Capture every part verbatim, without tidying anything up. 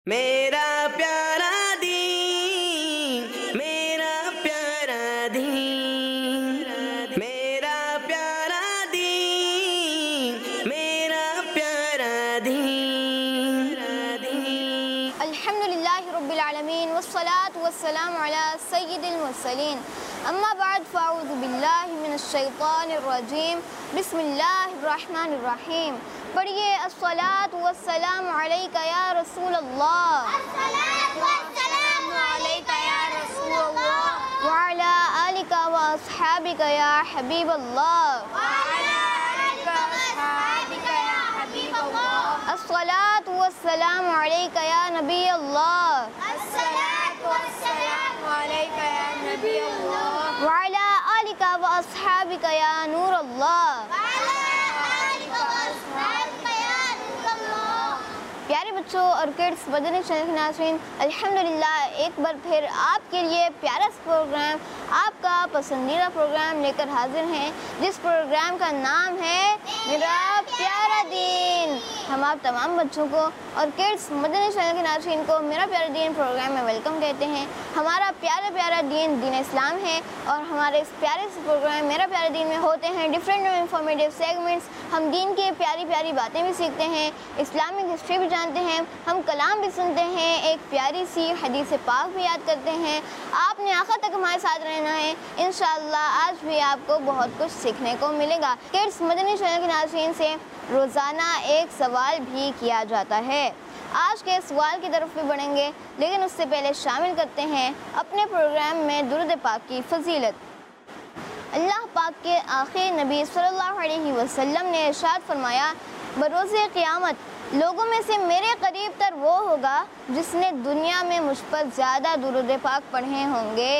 میرا پیارا دین، میرا پیارا دین، میرا پیارا دین، میرا پیارا دین۔ الحمدللہ رب العالمین والصلاة والسلام علی سید المرسلین، اما بعد فاعوذ باللہ من الشیطان الرجیم، بسم اللہ الرحمن الرحیم۔ پڑھیے الصلاۃ والسلام علیک یا رسول اللہ، الصلاۃ والسلام علیک یا رسول اللہ، وعلی آلک واصحابک یا حبیب اللہ، وعلی آلک واصحابک یا حبیب اللہ، الصلاۃ والسلام علیک یا نبی اللہ، الصلاۃ والسلام علیک یا نبی اللہ، وعلی آلک واصحابک یا نور اللہ۔ وعلی آلک واصحابک یا نور اللہ۔ پیارے بچوں اور کڈس مدنی چینل کے ناظرین، الحمدللہ ایک بار پھر آپ کے لیے پیارا سا پروگرام، آپ کا پسندیدہ پروگرام لے کر حاضر ہیں، جس پروگرام کا نام ہے میرا پیارا دین۔ ہم آپ تمام بچوں کو اور کڈس مدنی چینل کے ناظرین کو میرا پیارا دین پروگرام میں ویلکم کہتے ہیں۔ ہمارا پیارا پیارا دین دین اسلام ہے، اور ہمارے اس پیارے سے پروگرام میرا پیارا دین میں ہوتے ہیں ڈفرینٹ اور انفارمیٹیو سیگمنٹس۔ ہم دین کی پیاری پیاری باتیں بھی سیکھتے ہیں، اسلامک ہسٹری بھی جانتے ہیں، ہم کلام بھی سنتے ہیں، ایک پیاری سی حدیث پاک بھی یاد کرتے ہیں۔ آپ نے آخر تک ہمارے ساتھ رہنا ہے، انشاءاللہ آج بھی آپ کو بہت کچھ سیکھنے کو ملے گا۔ کڈس مدنی چینل کے ناظرین سے روزانہ ایک سوال بھی کیا جاتا ہے۔ آج کے سوال کی طرف بھی بڑھیں گے، لیکن اس سے پہلے شامل کرتے ہیں اپنے پروگرام میں درود پاک کی فضیلت۔ اللہ پاک کے آخری نبی صلی اللہ علیہ وسلم نے ارشاد فرمایا، بروز قیامت لوگوں میں سے میرے قریب تر وہ ہوگا جس نے دنیا میں مجھ پر زیادہ درود پاک پڑھے ہوں گے۔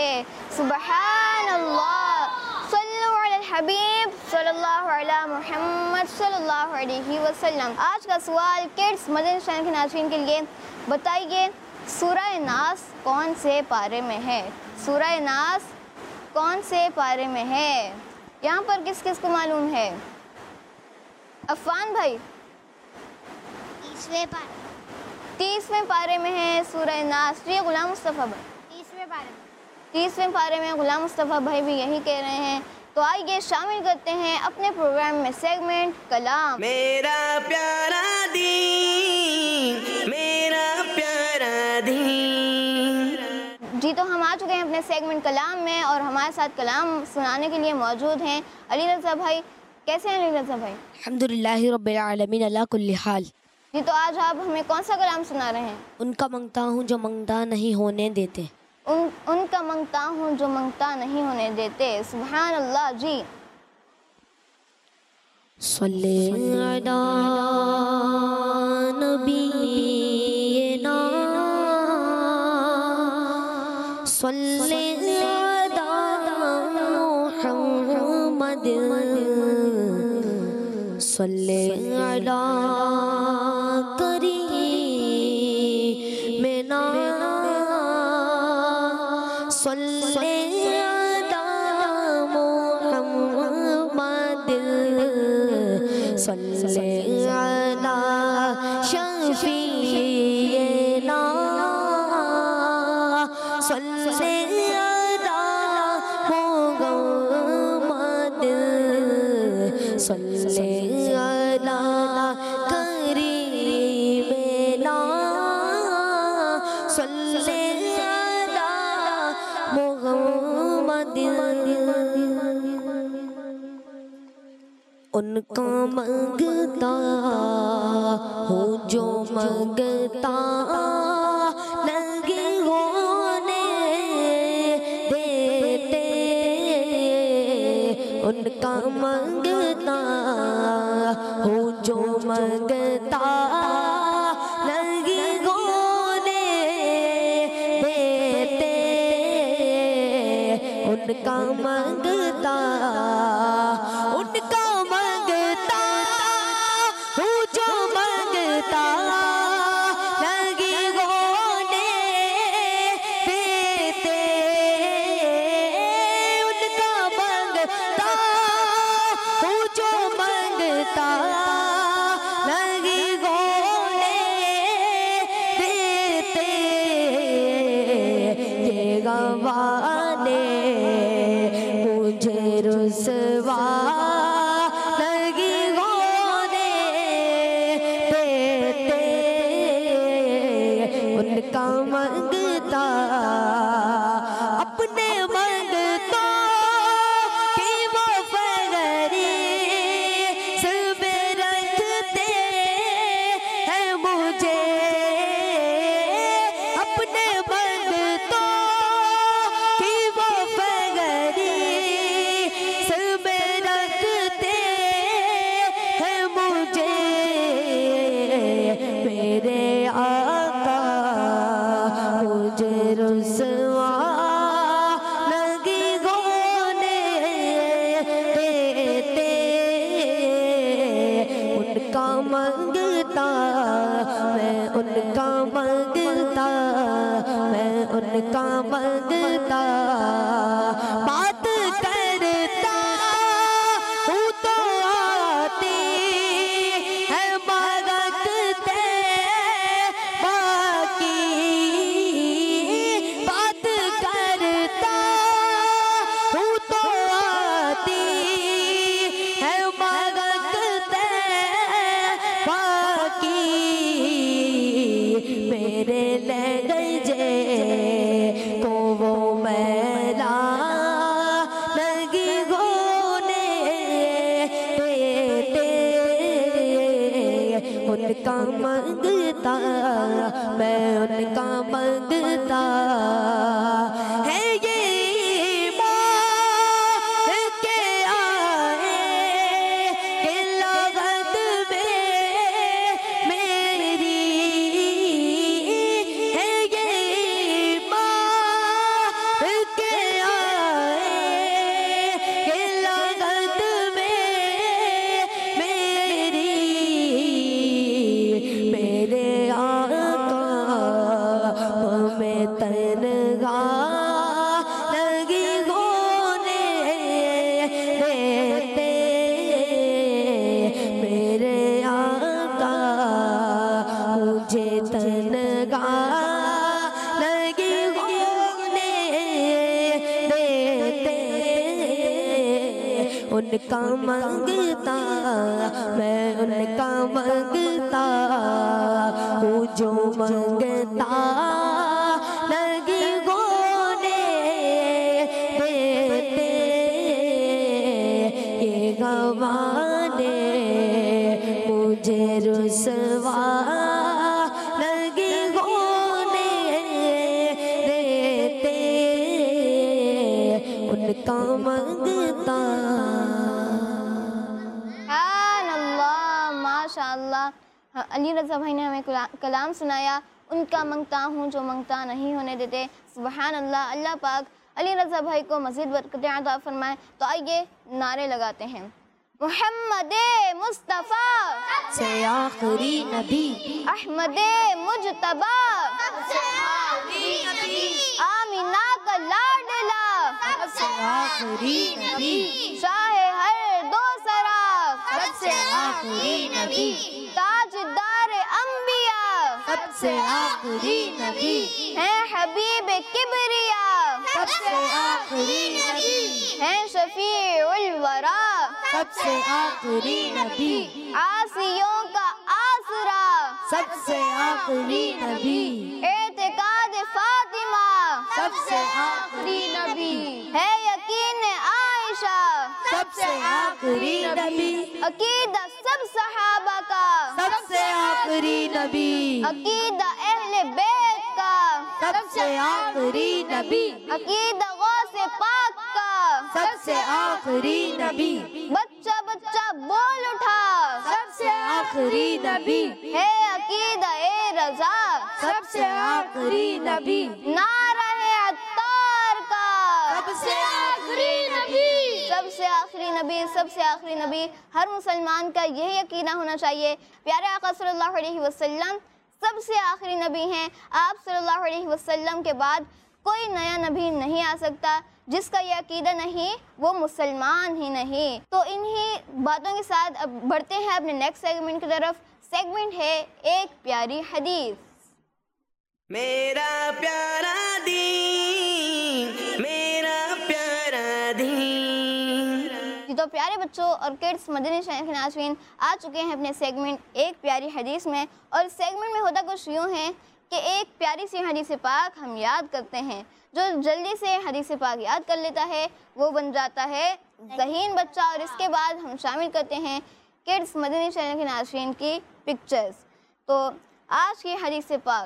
سبحان اللہ، صلو علی الحبیب صلی اللہ علیہ محمد صلی اللہ علیہ وسلم۔ آج کا سوال کڈس مدنی چینل کے ناظرین کے لیے، بتائیے سورہ ناس کون سے پارے میں ہے؟ سورہ ناس کون سے پارے میں ہے؟ یہاں پر کس کس کو معلوم ہے؟ عفان بھائی، تیسویں پارے تیسویں پارے میں ہے سورہ ناس۔ یہ غلام مصطفیٰ بھائی، تیسویں پارے میں تیسویں پارے میں غلام مصطفیٰ بھائی بھی یہی کہہ رہے ہیں۔ تو آئیے شامل کرتے ہیں اپنے پروگرام میں سیگمنٹ کلام۔ میرا پیارا دین، میرا پیارا دین۔ جی تو ہم آ چکے ہیں اپنے سیگمنٹ کلام میں، اور ہمارے ساتھ کلام سنانے کے لیے موجود ہیں علی رضا بھائی۔ کیسے ہیں علی رضا بھائی؟ الحمدللہ رب العالمین علی کل حال۔ جی تو آج آپ ہمیں کون سا کلام سنا رہے ہیں؟ ان کا منگتا ہوں جو منگتا نہیں ہونے دیتے۔ ان ان کا منگتا ہوں جو منگتا نہیں ہونے دیتے۔ سبحان اللہ۔ جی صلی علی نبینا، صلی علی محمد، صلی علی کریمنا، صلی علی محمد، صلی علی شفیعنا، صلی علی محمد، صلی علی کریمنا، صلی علی محمد۔ ان کا منگتا ہوں جو منگتا نہیں ہونے دیتے، ان کا منگتا ہوں جو منگتا نہیں ہونے دیتے، ان کا منگتا ان کا منگتا ہوں جو منگتا نہیں ہونے دیتے، ان کا منگتا ہوں جو منگتا نہیں ہونے دیتے۔ کا منگتا اپنے منگتا کہ وہ فغری سب رکھتے ہیں مجھے اپنے منگتا کہ وہ فغری سب رکھتے ہیں مجھے میرے آقا مجھے رسوا لگی ہونے دیتے ان کا منگتا میں ان کا منگتا میں ان کا منگتا بات کرتا ہوں تو آتی ہے مانگتے باقی بات کرتا ہوں تو آتی ہے مانگتے باقی میرے لہجے کو وہ میلا لگی ہونے دیتے ان کا منگتا میں ان کا منگتا ہے یہ ایمان کے آئے کہ لغت میں میری ہے یہ ایمان کے آئے کہ لغت میں میری میرے آقا ہمیں تنہا لگی ہونے دیتے میرے آقا مجھے تنہا لگی ہونے دیتے ان کا منگتا میں ان کا منگتا ہوں جو منگتا لگی ہونے دیتے یہ گوانے مجھے رسوا لگی ہونے دیتے ان کا منگتا سبحان اللہ ماشاء اللہ علی رضا بھائی نے ہمیں کلام سنایا ان کا منگتا ہوں جو منگتا نہیں ہونے دیتے سبحان اللہ اللہ پاک علی رضا بھائی کو مزید برکتیں عطا فرمائے تو آئیے نعرے لگاتے ہیں محمد مصطفیٰ سب سے آخری نبی احمد مجتبی سب سے آخری نبی آمینہ کا لاڈلا سب سے آخری نبی شاہ ہر دو سرا سب سے آخری نبی تاجدار انبیاء سب سے آخری نبی ہیں حبیب کبریا سب سے آخری نبی ہیں شفیع الورا سب سے آخری نبی عاصیوں کا آسرا سب سے آخری نبی اعتقاد فاطمہ سب سے آخری نبی ہے یقین عائشہ سب سے آخری نبی عقیدہ سب صحابہ کا سب سے آخری نبی عقیدہ اہل بیت کا سب سے آخری نبی عقیدہ غوث پاک کا سب سے آخری نبی بچہ بچہ بول اٹھا سب سے آخری نبی ہے عقیدہ اے رضا سب سے آخری نبی نعرہ عطار کا سب سے آخری نبی سب سے آخری نبی سب سے آخری نبی ہر مسلمان کا یہی عقیدہ ہونا چاہیے پیارے آقا صلی اللہ علیہ وسلم سب سے آخری نبی ہیں آپ صلی اللہ علیہ وسلم کے بعد کوئی نیا نبی نہیں آ سکتا جس کا یہ عقیدہ نہیں وہ مسلمان ہی نہیں تو انہی باتوں کے ساتھ اب بڑھتے ہیں اپنے نیکسٹ سیگمنٹ کی طرف سیگمنٹ ہے ایک پیاری حدیث میرا پیارا دین میرا پیارا دین جی تو پیارے بچوں اور کڈس مدنی چینل کے ناظرین آ چکے ہیں اپنے سیگمنٹ ایک پیاری حدیث میں اور سیگمنٹ میں ہوتا کچھ یوں ہے کہ ایک پیاری سی حدیث پاک ہم یاد کرتے ہیں. جو جلدی سے حدیث پاک یاد کر لیتا ہے وہ بن جاتا ہے ذہین بچہ. اور اس کے بعد ہم شامل کرتے ہیں کڈس مدنی چینل کے ناظرین کی پکچرز. تو آج کی حدیث پاک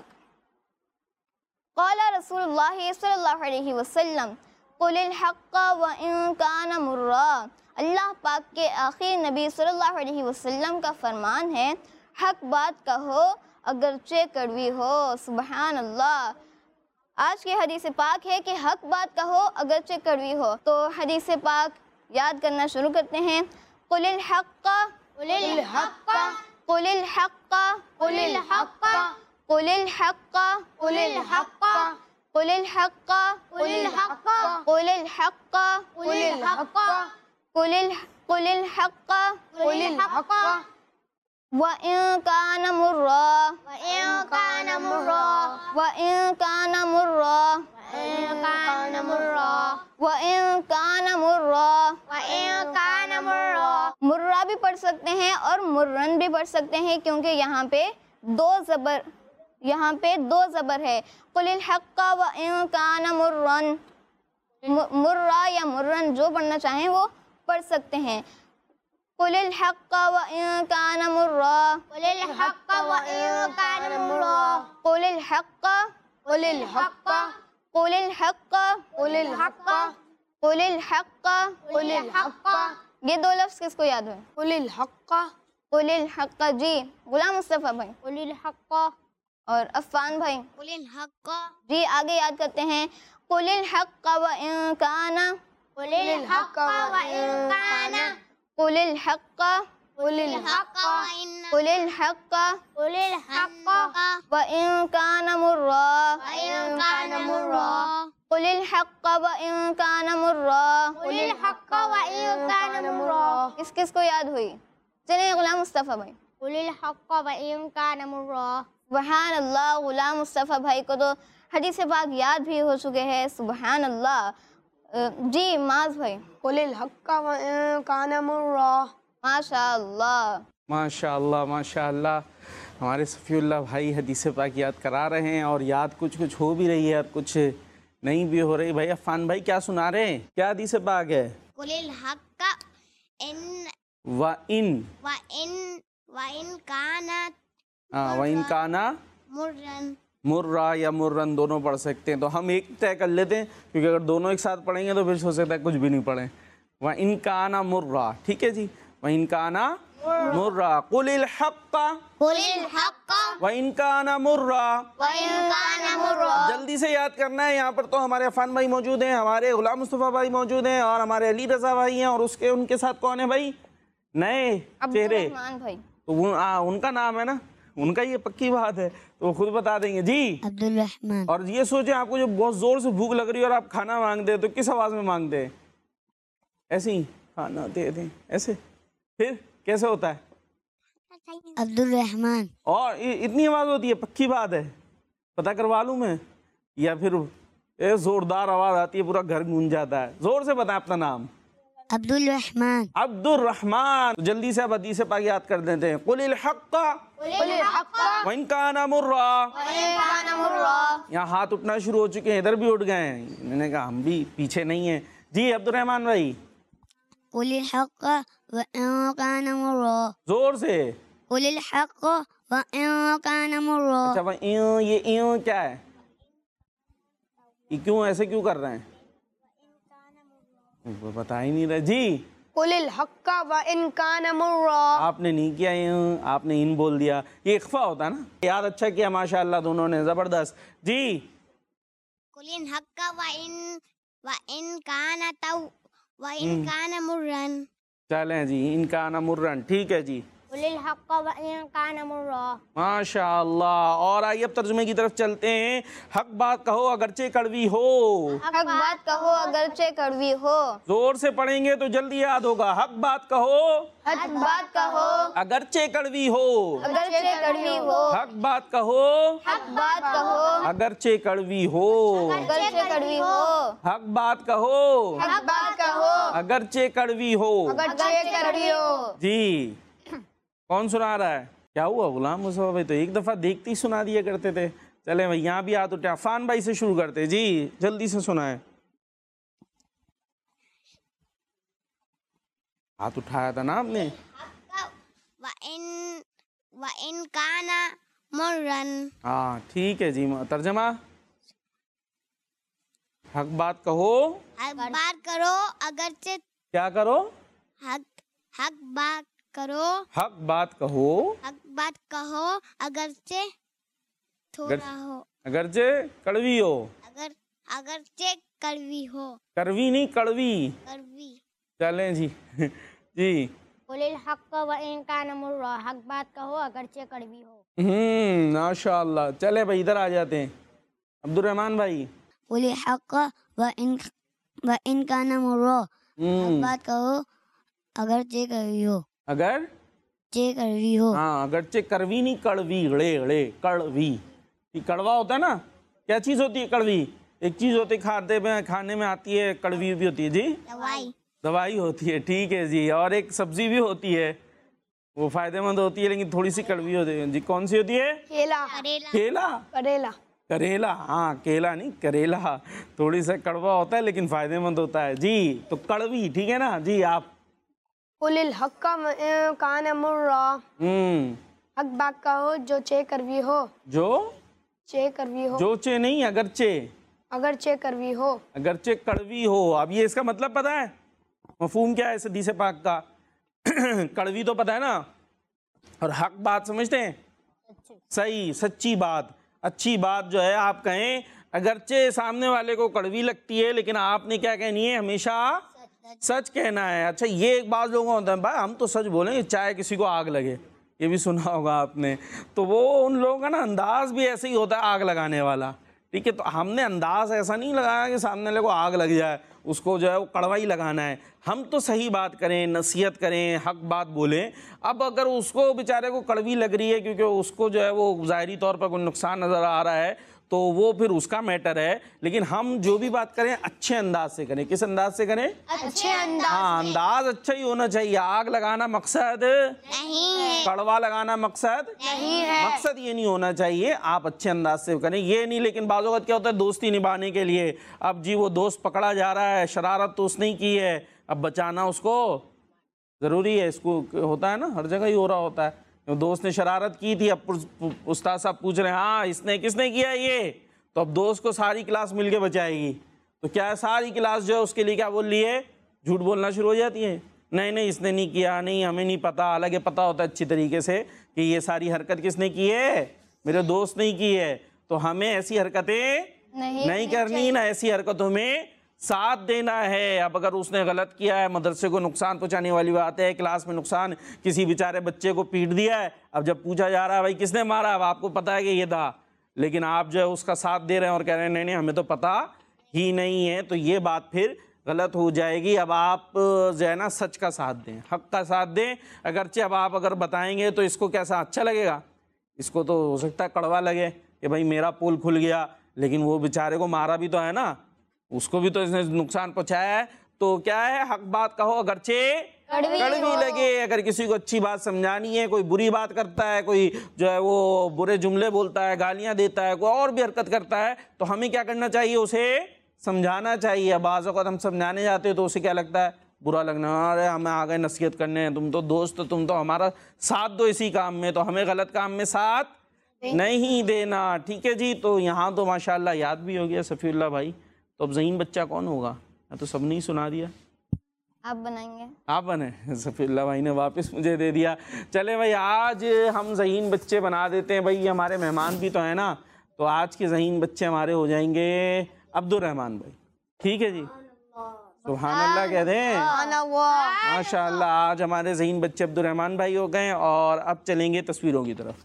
قال رسول اللہ صلی اللہ علیہ وسلم قل الحق وان کان مرا. اللہ پاک کے آخری نبی صلی اللہ علیہ وسلم کا فرمان ہے حق بات کہو اگرچہ کڑوی ہو. سبحان اللہ. آج کی حدیث پاک ہے کہ حق بات کہو اگرچہ کڑوی ہو. تو حدیث پاک یاد کرنا شروع کرتے ہیں. قل الحق قل الحق قل الحق قل الحق قل الحق قل الحق قل الحق قل الحق قل الحق قل الحق قل الح- قل الحق قل الحق وإن كان مرا وإن كان مرا وإن كان مرا وإن كان مرا وإن كان مرا. وإن كان مرا مرا بھی پڑھ سکتے ہیں اور مرن بھی پڑھ سکتے ہیں کیونکہ یہاں پہ دو زبر یہاں پہ دو زبر ہے. قل الحق وإن كان مرن. مرا یا مرن جو پڑھنا چاہیں وہ پڑھ سکتے ہیں. قل الحق وإن كان مرا قل الحق وإن كان مرا قل الحق قل الحق قل الحق قل الحق قل الحق. قل الحق یہ دو لفظ کس کو یاد ہوئے؟ قل الحق قل الحق. جی غلام مصطفیٰ بھائی قل الحق اور عفان بھائی قل الحق جی آگے یاد کرتے ہیں. قل الحق وإن كان قل الحق وإن كان قل الحق قل الحق قل الحق قل الحق وإن كان مرا وإن كان مرا قل الحق وإن كان مرا. قل الحق وإن كان مرا کس کس کو یاد ہوئی؟ چلیں غلام مصطفیٰ بھائی. قل الحق وإن كان مرا. سبحان اللہ. غلام مصطفیٰ بھائی کو تو حدیث پاک یاد بھی ہو چکے ہیں. سبحان اللہ. جی معاذ بھائی. قل الحق وإن كان مرا. ماشاء اللہ ماشاء اللہ ماشاء اللہ. ہمارے صفی اللہ بھائی حدیث پاک یاد کرا رہے ہیں اور یاد کچھ کچھ ہو بھی رہی ہے اور کچھ نہیں بھی ہو رہی. بھائی عفان بھائی کیا سنا رہے ہیں؟ کیا حدیث پاک ہے؟ قل الحق ان وَإِن وإن وإن كانت ہاں وَإِن كَانَ مرن مرا یا مرن دونوں پڑھ سکتے ہیں. تو ہم ایک طے کر لیتے ہیں کیونکہ اگر دونوں ایک ساتھ پڑھیں گے تو پھر ہو سکتا ہے کچھ بھی نہیں پڑھیں. وَإِن كَانَ مرا. ٹھیک ہے جی. وَإِن كَانَ مرا. قُلِ الْحَقَّ قل الحق وَإِن كَانَ مرا. وإن كان مرا. جلدی سے یاد کرنا ہے. یہاں پر تو ہمارے عفان بھائی موجود ہیں, ہمارے غلام مصطفیٰ بھائی موجود ہیں اور ہمارے علی رضا بھائی ہیں اور اس کے ان کے ساتھ کون ہے بھائی؟ نئے چہرے. عبدالرحمن بھائی. تو وہ آ, ان کا نام ہے نا, ان کا یہ پکی بات ہے تو وہ خود بتا دیں گے. جی عبدالرحمن. اور یہ سوچیں آپ کو جو بہت زور سے بھوک لگ رہی ہے اور آپ کھانا مانگتے ہیں تو کس آواز میں مانگتے ہیں؟ ایسے ہی کھانا دے دیں ایسے. پھر کیسے ہوتا ہے؟ عبدالرحمن. اور اتنی آواز ہوتی ہے؟ پکی بات ہے, پتہ کروا لوں میں یا پھر اے زوردار آواز آتی ہے پورا گھر گونج جاتا ہے؟ زور سے بتائیں اپنا نام. عبدالرحمن. عبد الرحمن. جلدی سے اب حدیث پاک یاد کر دیتے ہیں. قل الحق قل الحق وَإِن كَانَ مرا. وإن كان مرا. یہاں ہاتھ اٹھنا شروع ہو چکے ہیں, ادھر بھی اٹھ گئے ہیں. میں نے کہا ہم بھی پیچھے نہیں ہیں. جی عبد الرحمن بھائی قل الحق وإن كان مرا. زور سے. قل الحق وإن كان مرا. اچھا بھائی ایوں, یہ ایوں کیا ہے؟ یہ کیوں ایسے کیوں کر رہے ہیں؟ وہ بتا ہی نہیں رہے. جی قل الحق وإن كان مرا. آپ نے نہیں کیا ایوں, آپ نے ان بول دیا. یہ اخفا ہوتا ہے نا. یاد اچھا کیا ماشاءاللہ دونوں نے, زبردست. جی قل الحق وإن وإن كان تو وإن كان مرن. چلیں جی. ان کا نا مرن. ٹھیک ہے جی. قل الحق وإن كان مرا. ماشاء اللہ. اور آئیے اب ترجمے کی طرف چلتے ہیں. حق بات کہو اگرچہ کڑوی ہو. حق بات کہو اگرچہ کڑوی ہو. زور سے پڑھیں گے تو جلدی یاد ہوگا. حق بات کہو حق بات کہو اگرچہ کڑوی ہو. اگرچہ کڑوی ہو. حق بات کہو حق بات کہو اگرچہ کڑوی ہو. اگرچہ کڑوی ہو. حق بات کہو حق بات کہو اگرچہ کڑوی ہو. اگرچہ کڑوی ہو. جی کون سنا رہا ہے؟ کیا ہوا غلام مصطفیٰ بھائی؟ تو ایک دفعہ دیکھتے ہی سنا دیا کرتے تھے. چلیں بھائی یہاں بھی ہاتھ اٹھے. عفان بھائی سے شروع کرتے جی, جلدی سے سنائیں. ہاتھ اٹھایا تھا نا آپ نے. وَإِن وَإِن كَانَ مُرًّا. ہاں ٹھیک ہے جی. ترجمہ, حق بات کہو, حق بات کرو اگرچہ کیا کرو, حق حق بات کرو حق بات کہو حق بات کہو اگرچہ تھوڑا ہو, اگرچہ کڑوی ہو. اگر اگرچہ کڑوی ہو. کروی نہیں, کڑوی. کڑوی. چلیں جی. جی قُلِ الْحَقَّ وَإِن كَانَ مُرًّا. حق بات کہو اگرچہ کڑوی ہو. ہوں ماشاء اللہ. چلے بھائی ادھر آ جاتے ہیں. عبد الرحمن بھائی. قُلِ الْحَقَّ وَإِن وَإِن كَانَ مُرًّا. حق بات کہو اگرچہ کڑوی ہو. اگر چہ کڑوی ہو. ہاں اگرچہ کڑوی نہیں, کڑوی, غڑے غڑے کڑوی. یہ کڑوا ہوتا ہے نا. کیا چیز ہوتی ہے کڑوی؟ ایک چیز ہوتی ہے کھاتے میں, کھانے میں آتی ہے, کڑوی بھی ہوتی ہے جی. دوائی. دوائی ہوتی ہے, ٹھیک ہے جی. اور ایک سبزی بھی ہوتی ہے, وہ فائدہ مند ہوتی ہے لیکن تھوڑی سی کڑوی ہوتی ہے جی. کون سی ہوتی ہے؟ کیلا. کیلا. کریلا. کریلا. ہاں کیلا نہیں, کریلا. تھوڑی سا کڑوا ہوتا ہے لیکن فائدہ مند ہوتا ہے جی. تو کڑوی, ٹھیک ہے نا جی. آپ قُلِ الْحَقَّ وَإِن كَانَ مُرًّا. ہوں حق بات کہو جو چے کروی ہو. جو چے کروی ہو. جو چے نہیں, اگرچہ. اگرچہ کروی ہو. اگرچہ کڑوی ہو. اب یہ اس کا مطلب پتہ ہے, مفہوم کیا ہے اس حدیث پاک کا؟ کڑوی تو پتہ ہے نا, اور حق بات سمجھتے ہیں, صحیح سچی بات, اچھی بات جو ہے آپ کہیں, اگرچہ سامنے والے کو کڑوی لگتی ہے لیکن آپ نے کیا کہنی ہے, ہمیشہ سچ کہنا ہے. اچھا یہ ایک بعض لوگوں ہوتا ہے بھائی ہم تو سچ بولیں گے چاہے کسی کو آگ لگے, یہ بھی سنا ہوگا آپ نے. تو وہ ان لوگوں کا نا انداز بھی ایسے ہی ہوتا ہے آگ لگانے والا, ٹھیک ہے. تو ہم نے انداز ایسا نہیں لگایا کہ سامنے والے کو آگ لگ جائے, اس کو جو ہے وہ کڑوا ہی لگانا ہے. ہم تو صحیح بات کریں, نصیحت کریں, حق بات بولیں. اب اگر اس کو بیچارے کو کڑوی لگ رہی ہے کیونکہ اس کو جو ہے وہ ظاہری طور پر کوئی نقصان نظر آ رہا ہے, تو وہ پھر اس کا میٹر ہے. لیکن ہم جو بھی بات کریں اچھے انداز سے کریں. کس انداز سے کریں؟ اچھے انداز. ہاں انداز اچھا ہی ہونا چاہیے. آگ لگانا مقصد نہیں ہے. کڑوا لگانا مقصد نہیں ہے. مقصد یہ نہیں ہونا چاہیے. آپ اچھے انداز سے کریں, یہ نہیں. لیکن بعض اوقات کیا ہوتا ہے دوستی نبھانے کے لیے, اب جی وہ دوست پکڑا جا رہا ہے, شرارت تو اس نے کی ہے, اب بچانا اس کو ضروری ہے. اس کو ہوتا ہے نا, ہر جگہ ہی ہو رہا ہوتا ہے. دوست نے شرارت کی تھی, اب استاد صاحب پوچھ رہے ہیں ہاں اس نے کس نے کیا یہ, تو اب دوست کو ساری کلاس مل کے بچائے گی. تو کیا ہے ساری کلاس جو ہے اس کے لیے کیا بول رہی ہے, جھوٹ بولنا شروع ہو جاتی ہے. نہیں نہیں اس نے نہیں کیا, نہیں ہمیں نہیں پتا. حالانکہ پتہ ہوتا ہے اچھی طریقے سے کہ یہ ساری حرکت کس نے کی ہے, میرے دوست نے کی ہے. تو ہمیں ایسی حرکتیں نہیں کرنی, نہ ایسی حرکتوں میں ساتھ دینا ہے. اب اگر اس نے غلط کیا ہے, مدرسے کو نقصان پہنچانے والی بات ہے, کلاس میں نقصان, کسی بیچارے بچے کو پیٹ دیا ہے, اب جب پوچھا جا رہا ہے بھائی کس نے مارا, اب آپ کو پتا ہے کہ یہ تھا, لیکن آپ جو ہے اس کا ساتھ دے رہے ہیں اور کہہ رہے ہیں نہیں نہیں ہمیں تو پتا ہی نہیں ہے, تو یہ بات پھر غلط ہو جائے گی. اب آپ جو ہے نا سچ کا ساتھ دیں, حق کا ساتھ دیں. اگرچہ اب آپ اگر بتائیں گے تو اس کو کیسا اچھا لگے گا, اس کو تو ہو سکتا ہے کڑوا لگے کہ بھائی میرا پول کھل گیا, لیکن وہ بیچارے کو مارا بھی تو ہے نا, اس کو بھی تو اس نے نقصان پہنچایا ہے. تو کیا ہے, حق بات کہو اگرچہ کڑوی لگے. اگر کسی کو اچھی بات سمجھانی ہے, کوئی بری بات کرتا ہے, کوئی جو ہے وہ برے جملے بولتا ہے, گالیاں دیتا ہے, کوئی اور بھی حرکت کرتا ہے, تو ہمیں کیا کرنا چاہیے, اسے سمجھانا چاہیے. بعض اوقات ہم سمجھانے جاتے ہیں تو اسے کیا لگتا ہے, برا لگنا, ارے ہمیں آگے نصیحت کرنے ہیں, تم تو دوست, تم تو ہمارا ساتھ دو اسی کام میں, تو ہمیں غلط کام میں ساتھ نہیں دینا, ٹھیک ہے جی. تو یہاں تو ماشاءاللہ یاد بھی ہو گیا صفی اللہ بھائی. تو اب ذہین بچہ کون ہوگا, میں تو سب نے ہی سنا دیا. آپ بنائیں گے؟ آپ بنے, صفی اللہ بھائی نے واپس مجھے دے دیا. چلے بھائی آج ہم ذہین بچے بنا دیتے ہیں, بھائی ہمارے مہمان بھی تو ہیں نا, تو آج کے ذہین بچے ہمارے ہو جائیں گے عبد الرحمن بھائی, ٹھیک ہے جی. سبحان اللہ کہہ دیں, ماشاء اللہ. آج ہمارے ذہین بچے عبد الرحمن بھائی ہو گئے. اور اب چلیں گے تصویروں کی طرف.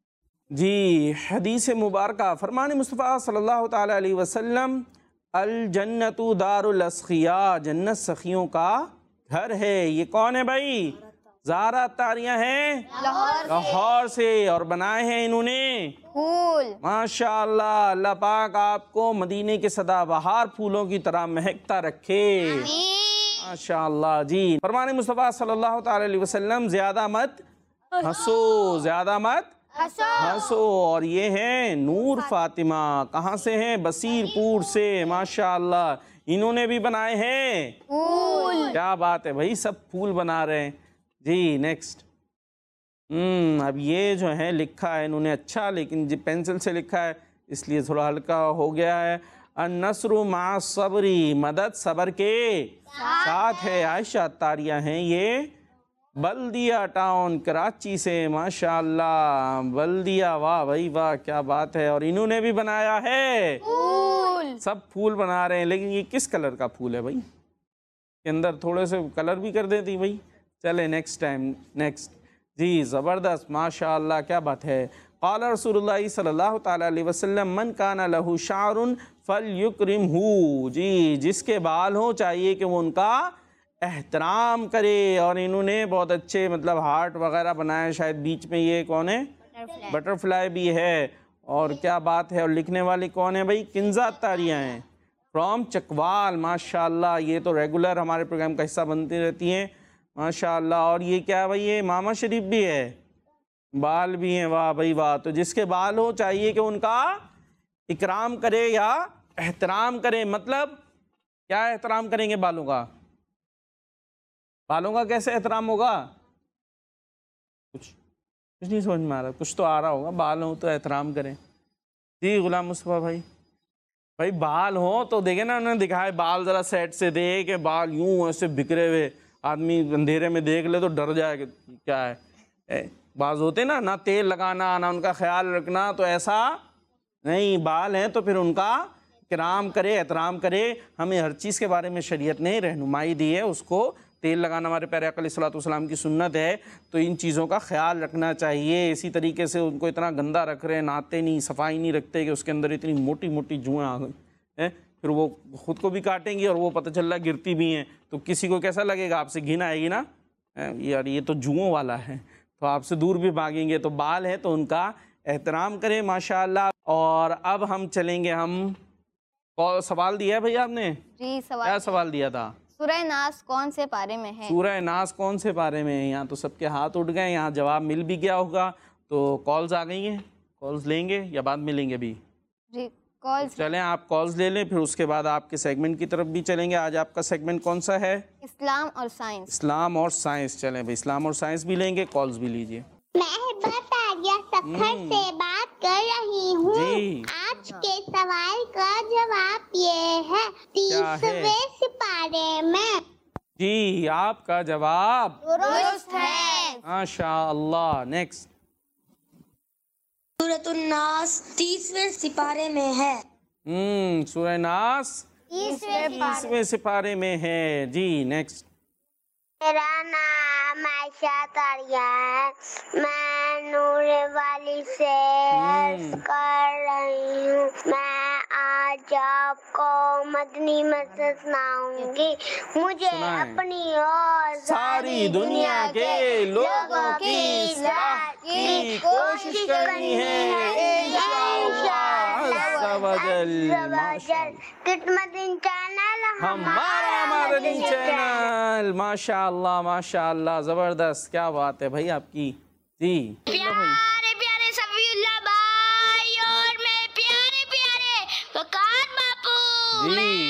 جی حدیث مبارکہ, فرمان مصطفیٰ صلی اللہ تعالیٰ علیہ وسلم, الجنت دار الاسخیاء, جنت سخیوں کا گھر ہے. یہ کون ہے بھائی, زہرا تاریاں ہیں لاہور سے, اور بنائے ہیں انہوں نے پھول. ماشاءاللہ. اللہ پاک آپ کو مدینے کے سدا بہار پھولوں کی طرح مہکتا رکھے, ماشاءاللہ. جی فرمان مصطفیٰ صلی اللہ تعالی علیہ وسلم, زیادہ مت ہنسو, زیادہ مت ہنسو. اور یہ ہیں نور فاطمہ. کہاں سے ہیں؟ بصیر پور سے. ماشاءاللہ انہوں نے بھی بنائے ہیں پھول. کیا بات ہے بھائی، سب پھول بنا رہے ہیں. جی نیکسٹ. ہم اب یہ جو ہے لکھا ہے انہوں نے اچھا، لیکن جی پینسل سے لکھا ہے اس لیے تھوڑا ہلکا ہو گیا ہے. النصر مع الصبری، مدد صبر کے ساتھ ہے. عائشہ اتاریہ ہیں یہ، بلدیہ ٹاؤن کراچی سے. ماشاءاللہ بلدیہ، واہ بھائی واہ کیا بات ہے. اور انہوں نے بھی بنایا ہے پھول. سب پھول بنا رہے ہیں، لیکن یہ کس کلر کا پھول ہے بھائی؟ کے اندر تھوڑے سے کلر بھی کر دیتی بھائی. چلے نیکسٹ ٹائم. نیکسٹ. جی زبردست ماشاءاللہ کیا بات ہے. قال رسول اللہ صلی اللہ تعالیٰ علیہ وسلم من کان لہ شعر فلیکرمہ. جی جس کے بال ہوں چاہیے کہ وہ ان کا احترام کرے. اور انہوں نے بہت اچھے مطلب ہارٹ وغیرہ بنائے. شاید بیچ میں یہ کون ہے؟ بٹر فلائی بھی ہے. اور کیا بات ہے. اور لکھنے والی کون ہے بھائی؟ کنزہ اتاریہ ہیں فرام چکوال. ماشاءاللہ یہ تو ریگولر ہمارے پروگرام کا حصہ بنتی رہتی ہیں ماشاءاللہ. اور یہ کیا بھائی؟ یہ ماما شریف بھی ہے، بال بھی ہیں. واہ بھائی واہ. تو جس کے بال ہو چاہیے کہ ان کا اکرام کرے یا احترام کرے. مطلب کیا احترام کریں گے بالوں کا؟ بالوں کا کیسے احترام ہوگا؟ کچھ کچھ نہیں سمجھ میں آ رہا. کچھ تو آ رہا ہوگا. بال ہوں تو احترام کریں. جی غلام مصطفیٰ بھائی. بھائی بال ہوں تو دیکھیں نا، انہوں نے دکھائے بال ذرا سیٹ سے دے کہ بال یوں ایسے بکھرے ہوئے آدمی اندھیرے میں دیکھ لے تو ڈر جائے کہ کیا ہے. بعض ہوتے نا، نہ تیل لگانا نہ ان کا خیال رکھنا، تو ایسا نہیں. بال ہیں تو پھر ان کا کرام کرے، احترام کرے. ہمیں ہر چیز کے بارے میں شریعت نے رہنمائی دی ہے. اس کو تیل لگانا ہمارے پیارے آقا علیہ الصلوۃ والسلام کی سنت ہے، تو ان چیزوں کا خیال رکھنا چاہیے. اسی طریقے سے ان کو اتنا گندا رکھ رہے ہیں، نہاتے نہیں، صفائی نہیں رکھتے کہ اس کے اندر اتنی موٹی موٹی جوئیں آ گئی، پھر وہ خود کو بھی کاٹیں گی اور وہ پتہ چل رہا ہے گرتی بھی ہیں. تو کسی کو کیسا لگے گا؟ آپ سے گھن آئے گی نا، یار یہ تو جوؤں والا ہے، تو آپ سے دور بھی بھاگیں گے. تو بال ہے تو ان کا احترام کریں ماشاءاللہ. اور اب ہم چلیں گے. ہم سوال دیا ہے بھئی آپ نے؟ جی سوال. کیا سوال دیا تھا؟ سورہ ناس کون سے پارے میں ہے؟ سورہ ناس کون سے پارے میں ہے؟ یہاں تو سب کے ہاتھ اٹھ گئے. یہاں جواب مل بھی گیا ہوگا. تو کالز آ گئی ہیں، کالز لیں گے یا بعد میں لیں گے بھی؟ جی کالز. چلیں آپ کالز لے لیں، پھر اس کے بعد آپ کے سیگمنٹ کی طرف بھی چلیں گے. آج آپ کا سیگمنٹ کون سا ہے؟ اسلام اور سائنس. اسلام اور سائنس. چلیں بھائی اسلام اور سائنس بھی لیں گے، کالز بھی لیجئے. میں بتایا سفر سے بات کر رہی ہوں. جی آج کے سوال کا جواب یہ ہے تیسویں سپارے میں. جی آپ کا جواب درست ہے. ماشاء اللہ. نیکسٹ. سورۃ الناس تیسویں سپارے میں ہے. ہم سورہ ناس تیسویں سپارے میں ہے. جی نیکسٹ. میرا نام عائشہ اتاریہ ہے. میں نور والی سے عرض کر رہی ہوں. میں آج آپ کو مدنی مسجد سناؤں گی. مجھے اپنی اور ساری دنیا کے لوگوں کی اصلاح کی کوشش کرنی ہے انشاءاللہ عز و جل. مدنی چینل ہمارا مدنی چینل. ماشاءاللہ ماشاءاللہ زبردست. کیا بات ہے بھائی آپ کی. جی پیارے پیارے صفی اللہ بھائی اور میں پیارے پیارے وقار باپو. جی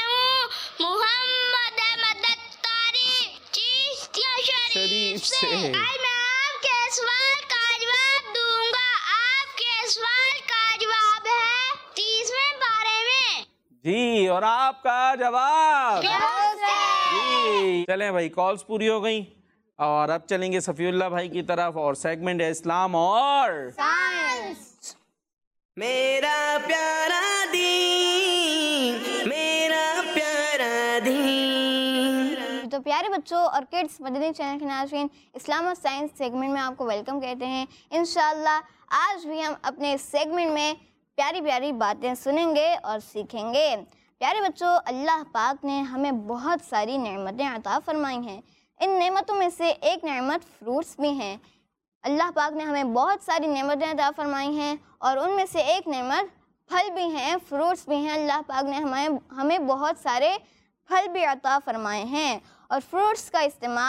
محمد احمد اتاری چیشتیہ شریف سے آج میں آپ کے سوال کا جواب دوں گا. آپ کے سوال کا جواب ہے تیسویں پارے میں. جی اور آپ کا جواب جی. چلیں بھائی کالز پوری ہو گئیں اور اب چلیں گے صفی اللہ بھائی کی طرف. اور سیگمنٹ ہے اسلام اور سائنس. میرا پیارا دین، میرا پیارا دین. تو پیارے بچوں اور کڈس مدنی چینل کے ناظرین، اسلام اور سائنس سیگمنٹ میں آپ کو ویلکم کہتے ہیں. انشاءاللہ آج بھی ہم اپنے اس سیگمنٹ میں پیاری پیاری باتیں سنیں گے اور سیکھیں گے. پیارے بچوں، اللہ پاک نے ہمیں بہت ساری نعمتیں عطا فرمائی ہیں. ان نعمتوں میں سے ایک نعمت فروٹس بھی ہیں. اللہ پاک نے ہمیں بہت ساری نعمتیں عطا فرمائی ہیں اور ان میں سے ایک نعمت پھل بھی ہیں، فروٹس بھی ہیں. اللہ پاک نے ہمیں ہمیں بہت سارے پھل بھی عطا فرمائے ہیں اور فروٹس کا استعمال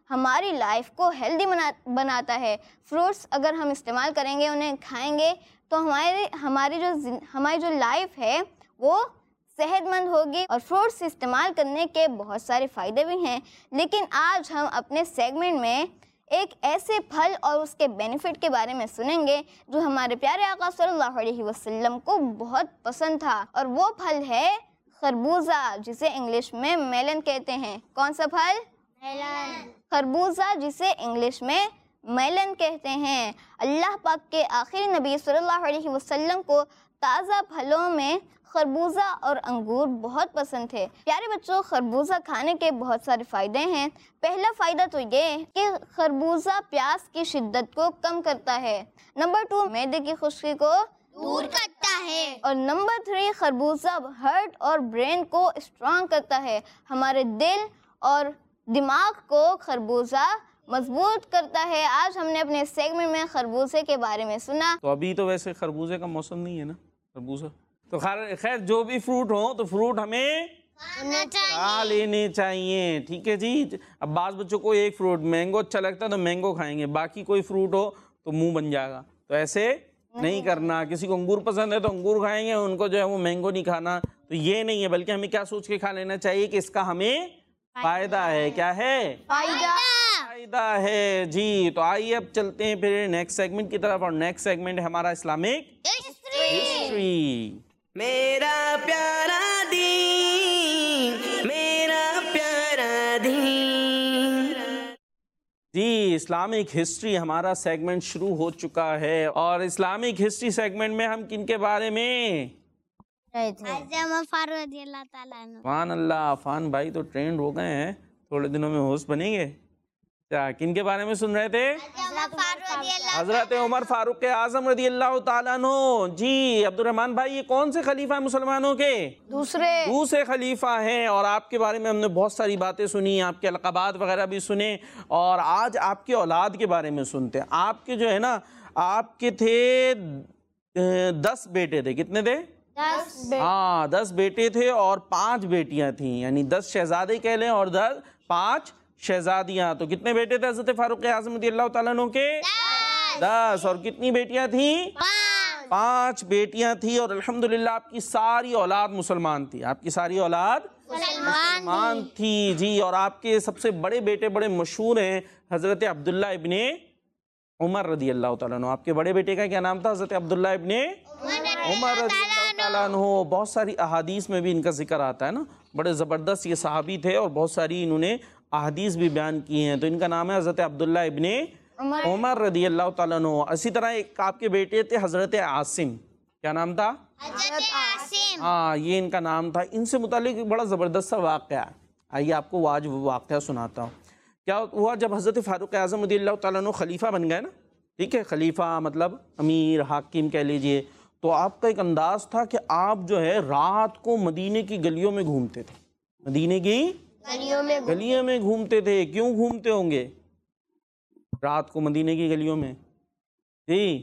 ہماری لائف کو ہیلدی بناتا ہے. فروٹس اگر ہم استعمال کریں گے, انہیں کھائیں گے, تو ہمارے ہماری جو ہماری جو لائف ہے وہ صحت مند ہوگی. اور فروٹس استعمال کرنے کے بہت سارے فائدے بھی ہیں, لیکن آج ہم اپنے سیگمنٹ میں ایک ایسے پھل اور اس کے بینیفٹ کے بارے میں سنیں گے جو ہمارے پیارے آقا صلی اللہ علیہ وسلم کو بہت پسند تھا, اور وہ پھل ہے خربوزہ, جسے انگلش میں میلن کہتے ہیں. کون سا پھل؟ میلن. خربوزہ جسے انگلش میں میلن کہتے ہیں. اللہ پاک کے آخری نبی صلی اللہ علیہ وسلم کو تازہ پھلوں میں خربوزہ اور انگور بہت پسند تھے. پیارے بچوں, خربوزہ کھانے کے بہت سارے فائدے ہیں. پہلا فائدہ تو یہ کہ خربوزہ پیاس کی شدت کو کم کرتا ہے. نمبر ٹو, معدے کی خشکی کو دور کرتا ہے. اور نمبر تھری, خربوزہ ہارٹ اور برین کو اسٹرانگ کرتا ہے. ہمارے دل اور دماغ کو خربوزہ مضبوط کرتا ہے. آج ہم نے اپنے سیگمنٹ میں خربوزے کے بارے میں سنا. تو ابھی تو ویسے خربوزے کا موسم نہیں ہے نا, خربوزہ تو خیر خیر جو بھی فروٹ ہو تو فروٹ ہمیں کھا لینے چاہیے, ٹھیک ہے جی. اب بعض بچوں کو ایک فروٹ مینگو اچھا لگتا ہے تو مینگو کھائیں گے, باقی کوئی فروٹ ہو تو منہ بن جائے گا, تو ایسے نہیں کرنا. کسی کو انگور پسند ہے تو انگور کھائیں گے, ان کو جو ہے وہ مینگو نہیں کھانا, تو یہ نہیں ہے. بلکہ ہمیں کیا سوچ کے کھا لینا چاہیے کہ اس کا ہمیں فائدہ ہے. کیا ہے؟ فائدہ. فائدہ ہے جی. تو آئیے اب چلتے ہیں پھر نیکسٹ سیگمنٹ کی طرف, اور نیکسٹ سیگمنٹ ہے ہمارا اسلامک ہسٹری. میرا پیارا دین, میرا پیارا دین. جی, اسلامک ہسٹری ہمارا سیگمنٹ شروع ہو چکا ہے, اور اسلامک ہسٹری سیگمنٹ میں ہم کن کے بارے میں؟ فاروق رضی اللہ تعالیٰ عنہ. فان اللہ, فان بھائی تو ٹرینڈ ہو گئے ہیں, تھوڑے دنوں میں ہوسٹ بنیں گے. کیا کن کے بارے میں سن رہے تھے؟ حضرت عمر فاروق اعظم رضی اللہ تعالیٰ عنہ. جی عبد الرحمن بھائی, یہ کون سے خلیفہ ہیں مسلمانوں کے؟ دوسرے دوسرے خلیفہ ہیں, اور آپ کے بارے میں ہم نے بہت ساری باتیں سنی, آپ کے القابات وغیرہ بھی سنے, اور آج آپ کی اولاد کے بارے میں سنتے ہیں. آپ کے جو ہے نا, آپ کے تھے دس بیٹے تھے. کتنے تھے؟ ہاں, دس بیٹے تھے اور پانچ بیٹیاں تھیں, یعنی دس شہزادے کہہ لیں اور دس پانچ شہزادیاں. تو کتنے بیٹے تھے حضرت فاروق اعظم رضی اللہ تعالیٰ عنہ کے؟ دس. اور کتنی بیٹیاں تھیں؟ پانچ بیٹیاں تھیں, اور الحمدللہ آپ کی ساری اولاد مسلمان تھی. آپ کی ساری اولاد مسلمان تھی جی. اور آپ کے سب سے بڑے بیٹے بڑے مشہور ہیں, حضرت عبداللہ ابن عمر رضی اللہ تعالیٰ عنہ. آپ کے بڑے بیٹے کا کیا نام تھا؟ حضرت عبداللہ ابن عمر رضی اللہ تعالیٰ عنہ. بہت ساری احادیث میں بھی ان کا ذکر آتا ہے نا, بڑے زبردست یہ صحابی تھے, اور بہت ساری انہوں نے احادیث بھی بیان کی ہیں. تو ان کا نام ہے حضرت عبداللہ ابن عمر رضی اللہ تعالیٰ عنہ. اسی طرح ایک آپ کے بیٹے تھے حضرت عاصم. کیا نام تھا؟ حضرت عاصم. ہاں, یہ ان کا نام تھا. ان سے متعلق ایک بڑا زبردست سا واقعہ ہے, آئیے آپ کو آج وہ واقعہ سناتا ہوں. کیا ہوا, جب حضرت فاروق اعظم رضی اللہ تعالیٰ عنہ خلیفہ بن گئے نا, ٹھیک ہے, خلیفہ مطلب امیر حاکم کہہ لیجئے, تو آپ کا ایک انداز تھا کہ آپ جو ہے رات کو مدینے کی گلیوں میں گھومتے تھے. مدینے کی گلیوں میں گلیوں میں گھومتے تھے. کیوں گھومتے ہوں گے رات کو مدینے کی گلیوں میں؟ جی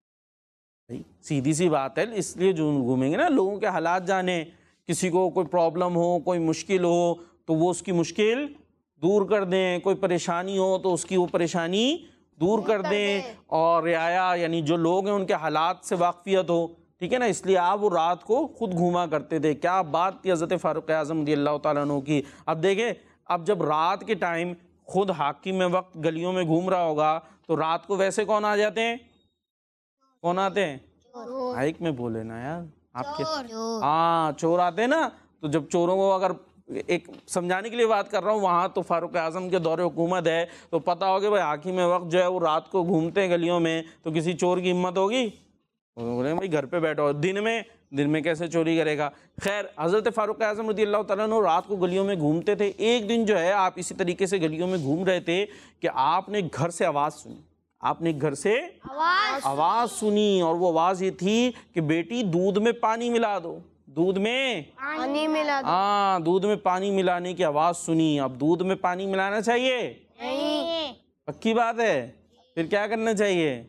سیدھی سی بات ہے, اس لیے جو گھومیں گے نا, لوگوں کے حالات جانے, کسی کو کوئی پرابلم ہو, کوئی مشکل ہو تو وہ اس کی مشکل دور کر دیں, کوئی پریشانی ہو تو اس کی وہ پریشانی دور کر دیں, اور رعایا یعنی جو لوگ ہیں ان کے حالات سے واقفیت ہو, ٹھیک ہے نا. اس لیے آپ وہ رات کو خود گھوما کرتے تھے. کیا بات تھی حضرت فاروق اعظم رضی اللہ تعالیٰ عنہ کی. اب دیکھیں, اب جب رات کے ٹائم خود حاکم وقت گلیوں میں گھوم رہا ہوگا تو رات کو ویسے کون آ جاتے ہیں؟ کون آتے ہیں؟ مائک میں بولے نا یار آپ کے, ہاں چور آتے ہیں نا. تو جب چوروں کو, اگر ایک سمجھانے کے لیے بات کر رہا ہوں, وہاں تو فاروق اعظم کے دور حکومت ہے تو پتہ ہوگا بھائی حاکم وقت جو ہے وہ رات کو گھومتے ہیں گلیوں میں, تو کسی چور کی ہمت ہوگی؟ بولے بھائی گھر پہ بیٹھو. دن میں دن میں کیسے چوری کرے گا؟ خیر, حضرت فاروق اعظم رضی اللہ تعالیٰ عنہ رات کو گلیوں میں گھومتے تھے. ایک دن جو ہے آپ اسی طریقے سے گلیوں میں گھوم رہے تھے کہ آپ نے گھر سے آواز سنی. آپ نے گھر سے آواز سنی, اور وہ آواز یہ تھی کہ بیٹی دودھ میں پانی ملا دو. دودھ میں پانی ملا دو. ہاں, دودھ میں پانی ملانے کی آواز سنی. اب دودھ میں پانی ملانا چاہیے؟ نہیں. پکی بات ہے. پھر کیا کرنا چاہیے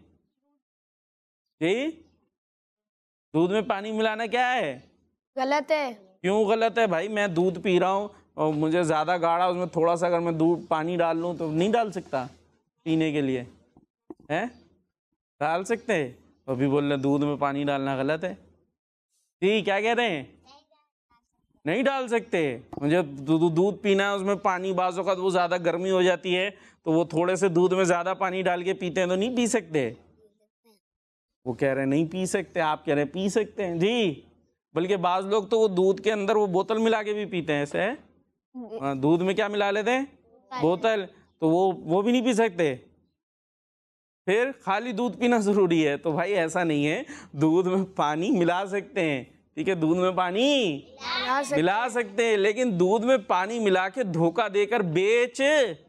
جی؟ دودھ میں پانی ملانا کیا ہے؟ غلط ہے. کیوں غلط ہے بھائی؟ میں دودھ پی رہا ہوں, اور مجھے زیادہ گاڑھا اس میں تھوڑا سا اگر میں دودھ پانی ڈال لوں تو نہیں ڈال سکتا پینے کے لیے؟ ہیں ڈال سکتے ہیں؟ ابھی بول رہے دودھ میں پانی ڈالنا غلط ہے. جی کیا کہہ رہے ہیں؟ نہیں ڈال سکتے. مجھے دودھ پینا ہے، اس میں پانی بعض اوقات وہ زیادہ گرمی ہو جاتی ہے تو وہ تھوڑے سے دودھ میں زیادہ پانی ڈال کے پیتے ہیں تو نہیں پی سکتے. وہ کہہ رہے ہیں نہیں پی سکتے، آپ کہہ رہے ہیں پی سکتے ہیں. جی بلکہ بعض لوگ تو وہ دودھ کے اندر وہ بوتل ملا کے بھی پیتے ہیں. ایسے ہے دودھ میں کیا ملا لیتے ہیں؟ بوتل. تو وہ وہ بھی نہیں پی سکتے. پھر خالی دودھ پینا ضروری ہے. تو بھائی ایسا نہیں ہے، دودھ میں پانی ملا سکتے ہیں. ٹھیک ہے، دودھ میں پانی ملا سکتے ہیں، لیکن دودھ میں پانی ملا کے دھوکہ دے کر بیچ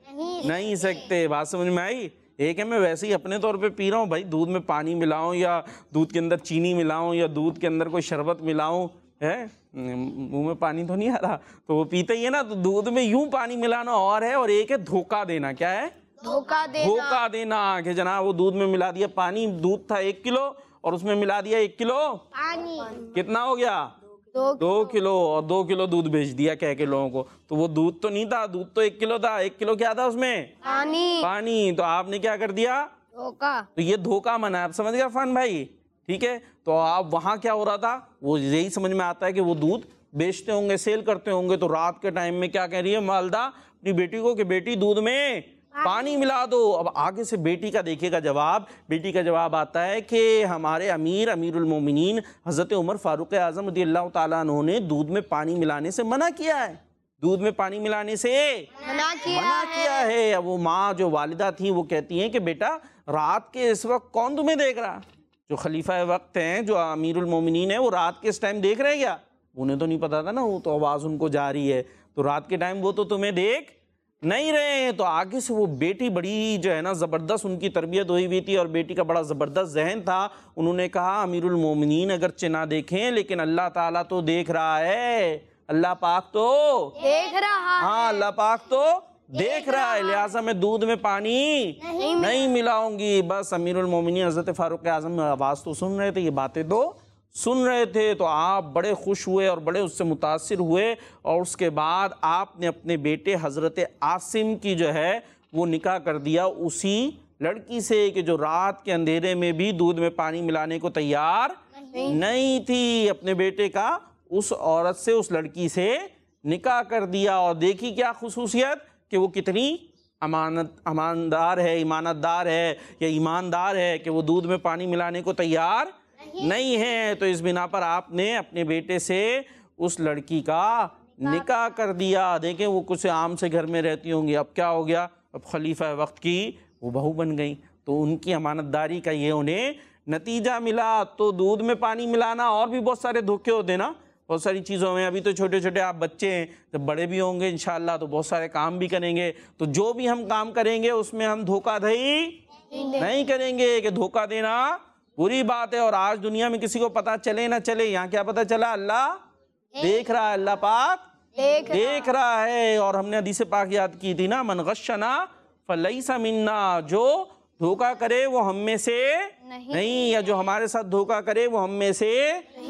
نہیں سکتے. بات سمجھ میں آئی؟ ایک ہے میں ویسے ہی اپنے طور پہ پی رہا ہوں بھائی، دودھ میں پانی ملاؤں یا دودھ کے اندر چینی ملاؤں یا دودھ کے اندر کوئی شربت ملاؤں، ہے منہ میں پانی تو نہیں آ رہا تو وہ پیتے ہی ہے نا. تو دودھ میں یوں پانی ملانا اور ہے، اور ایک ہے دھوکہ دینا. کیا ہے؟ دھوکہ دینا. دھوکہ دینا کہ جناب وہ دودھ میں ملا دیا پانی، دودھ تھا ایک کلو اور اس میں ملا دیا ایک کلو پانی. کتنا ہو گیا؟ دو دو کلو. اور دو کلو دودھ بیچ دیا کہہ کے لوگوں کو. تو وہ دودھ تو نہیں تھا، دودھ تو ایک کلو تھا. ایک کلو کیا تھا اس میں؟ پانی. پانی. تو آپ نے کیا کر دیا؟ دھوکہ. تو یہ دھوکہ منع ہے. آپ سمجھ گئے عرفان بھائی؟ ٹھیک ہے. تو آپ وہاں کیا ہو رہا تھا، وہ یہی سمجھ میں آتا ہے کہ وہ دودھ بیچتے ہوں گے، سیل کرتے ہوں گے. تو رات کے ٹائم میں کیا کہہ رہی ہے والدہ اپنی بیٹی کو کہ بیٹی دودھ میں پانی ملا دو. اب آگے سے بیٹی کا دیکھے گا جواب. بیٹی کا جواب آتا ہے کہ ہمارے امیر امیر المومنین حضرت عمر فاروق اعظم رضی اللہ تعالیٰ عنہ نے دودھ میں پانی ملانے سے منع کیا ہے. دودھ میں پانی ملانے سے منع کیا منع کیا ہے. اب وہ ماں جو والدہ تھی وہ کہتی ہیں کہ بیٹا رات کے اس وقت کون تمہیں دیکھ رہا؟ جو خلیفہ وقت ہیں، جو امیر المومنین ہیں، وہ رات کے اس ٹائم دیکھ رہے کیا؟ انہیں تو نہیں پتا تھا نا، وہ تو آواز ان کو جا رہی ہے. تو رات کے ٹائم وہ تو تمہیں دیکھ نہیں رہے ہیں. تو آگے سے وہ بیٹی بڑی جو ہے نا زبردست ان کی تربیت ہوئی ہوئی تھی اور بیٹی کا بڑا زبردست ذہن تھا. انہوں نے کہا امیر المومنین اگرچہ نہ دیکھیں لیکن اللہ تعالیٰ تو دیکھ رہا ہے. اللہ پاک تو دیکھ رہا. ہاں اللہ پاک تو دیکھ رہا ہے، لہٰذا میں دودھ میں پانی نہیں ملاؤں گی. بس امیر المومنین حضرت فاروق اعظم آواز تو سن رہے تھے، یہ باتیں تو سن رہے تھے. تو آپ بڑے خوش ہوئے اور بڑے اس سے متاثر ہوئے. اور اس کے بعد آپ نے اپنے بیٹے حضرت عاصم کی جو ہے وہ نکاح کر دیا اسی لڑکی سے کہ جو رات کے اندھیرے میں بھی دودھ میں پانی ملانے کو تیار نہیں تھی. اپنے بیٹے کا اس عورت سے، اس لڑکی سے نکاح کر دیا. اور دیکھی کیا خصوصیت کہ وہ کتنی امانت اماندار ہے، ایمانت دار ہے یا ایماندار ہے کہ وہ دودھ میں پانی ملانے کو تیار نہیں ہے. تو اس بنا پر آپ نے اپنے بیٹے سے اس لڑکی کا نکاح کر دیا. دیکھیں وہ کچھ عام سے گھر میں رہتی ہوں گی، اب کیا ہو گیا، اب خلیفہ وقت کی وہ بہو بن گئی. تو ان کی امانت داری کا یہ انہیں نتیجہ ملا. تو دودھ میں پانی ملانا اور بھی بہت سارے دھوکے ہوتے نا، بہت ساری چیزوں میں. ابھی تو چھوٹے چھوٹے آپ بچے ہیں، جب بڑے بھی ہوں گے انشاءاللہ تو بہت سارے کام بھی کریں گے. تو جو بھی ہم کام کریں گے اس میں ہم دھوکہ دہی نہیں کریں گے کہ دھوکہ دینا بری بات ہے. اور آج دنیا میں کسی کو پتہ چلے نہ چلے، یہاں کیا پتہ چلا؟ اللہ دیکھ رہا ہے، اللہ پاک دیکھ رہا ہے. اور ہم نے حدیث پاک یاد کی تھی نا، من غشنا فلیس منا، جو دھوکہ کرے وہ ہم میں سے نہیں، یا جو ہمارے ساتھ دھوکہ کرے وہ ہم میں سے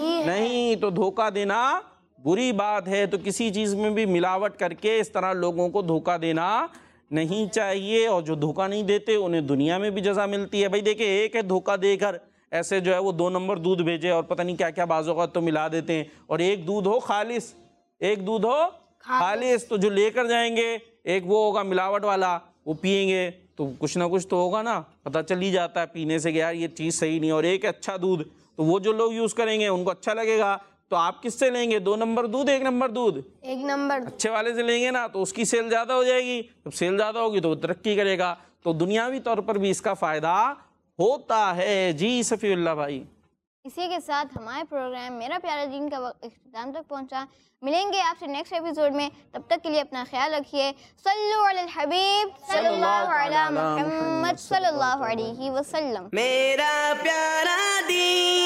نہیں. تو دھوکہ دینا بری بات ہے. تو کسی چیز میں بھی ملاوٹ کر کے اس طرح لوگوں کو دھوکہ دینا نہیں چاہیے. اور جو دھوکہ نہیں دیتے انہیں دنیا میں بھی جزا ملتی ہے. بھائی دیکھیں، ایک ہے دھوکہ دے کر ایسے جو ہے وہ دو نمبر دودھ بھیجے اور پتہ نہیں کیا کیا بعض اوقات تو ملا دیتے ہیں. اور ایک دودھ ہو خالص، ایک دودھ ہو خالص. تو جو لے کر جائیں گے ایک وہ ہوگا ملاوٹ والا، وہ پئیں گے تو کچھ نہ کچھ تو ہوگا نا، پتہ چل ہی جاتا ہے پینے سے کہ یار یہ چیز صحیح نہیں. اور ایک اچھا دودھ، تو وہ جو لوگ یوز کریں گے ان کو اچھا لگے گا. تو آپ کس سے لیں گے؟ دو نمبر دودھ ایک نمبر دودھ؟ ایک نمبر اچھے والے سے لیں گے نا تو اس کی سیل زیادہ ہو جائے گی. جب سیل زیادہ ہوگی تو وہ ترقی کرے گا. تو دنیاوی طور پر بھی اس کا فائدہ ہوتا ہے. جی صفی اللہ بھائی. اسی کے ساتھ ہمارے پروگرام میرا پیارا دین کا وقت اختتام تک پہنچا. ملیں گے آپ سے نیکسٹ ایپیسوڈ میں، تب تک کے لیے اپنا خیال رکھیے. صلو علی الحبیب صلی اللہ علی محمد صلی اللہ علیہ وسلم. میرا پیارا دین